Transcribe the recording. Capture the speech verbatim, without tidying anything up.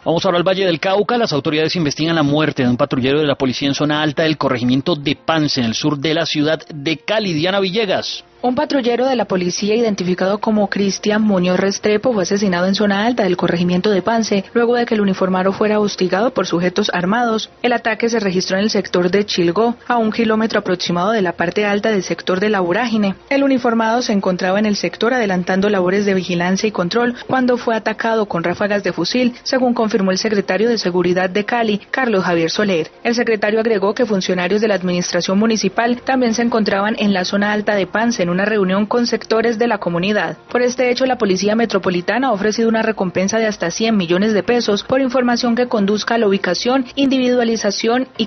Vamos ahora al Valle del Cauca. Las autoridades investigan la muerte de un patrullero de la policía en zona alta del corregimiento de Pance, en el sur de la ciudad de Cali. Diana Villegas. Un patrullero de la policía identificado como Cristian Muñoz Restrepo fue asesinado en zona alta del corregimiento de Pance, luego de que el uniformado fuera hostigado por sujetos armados. El ataque se registró en el sector de Chilgó, a un kilómetro aproximado de la parte alta del sector de La Vorágine. El uniformado se encontraba en el sector adelantando labores de vigilancia y control cuando fue atacado con ráfagas de fusil, según confirmó el secretario de Seguridad de Cali, Carlos Javier Soler. El secretario agregó que funcionarios de la administración municipal también se encontraban en la zona alta de Pance en una reunión con sectores de la comunidad. Por este hecho, la Policía Metropolitana ha ofrecido una recompensa de hasta cien millones de pesos por información que conduzca a la ubicación, individualización y